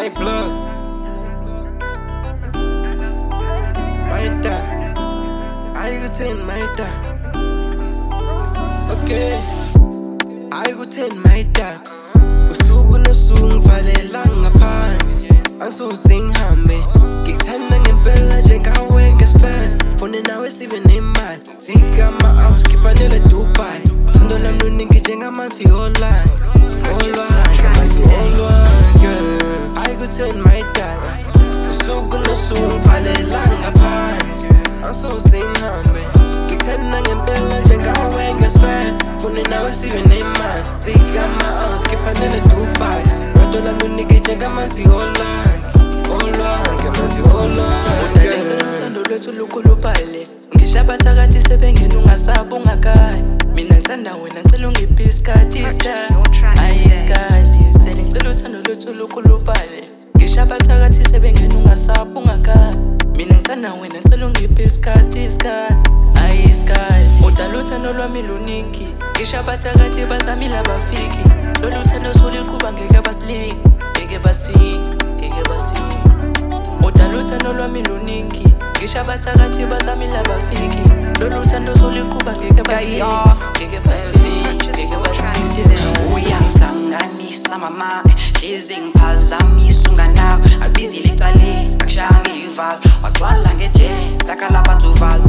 Night blood. Maita. Ayikutheni Maita. Okay. Ayikutheni Maita. Usuku nosuku ngivalela ngaphandle. Angisoze ngihambe. Ngikuthanda ngempela njengawe ngesifele. Fone nawe sibe nemali. Zikama hours khiphanele Dubai. Thando lami luningi njengamanzi olwandle. Olwandle, amanzi olwandle. Ayikutheni Maita. Usuku nosuku ngivalela ngaphandle. Angisoze ngihambe. Ngikuthanda ngempela njengawe ngesifele. Fone nawe sibe nemali. Zikama hours khiphanele Dubai. Thando lami luningi njengamanzi olwandle. Olwandle, amanzi olwandle. Uthando lwethu lukhulupale. Ngishaba thakathi sebengena ungasaba ungakhayi. Mina ngithanda wena ngicela ungiphe isikhathi. Ayi isikhathi. Then ngicela uthando lwethu lukhulupale. Ngishaba thakathi sebengena ungasaba ungakhayi. Mina ngithanda wena ngicela ungiphe isikhathi. Ayi isikhathi. Udala uthando lwami luningi. Ngishaba thakathi bazamile abafiki. Lolu thando soliqhuba ngeke basilinge. Ngeke basi. Udala uthando lwami luningi. Ngishaba thakathi bazamile abafiki. Lolu thando soliqhuba ngeke basi. Uyangisanganisa mama, hlezi ngiphazamisa unganawe. Abizile icale, akushaya ngivalo. Wagcwala ngeje, lakalapha nzuvalo.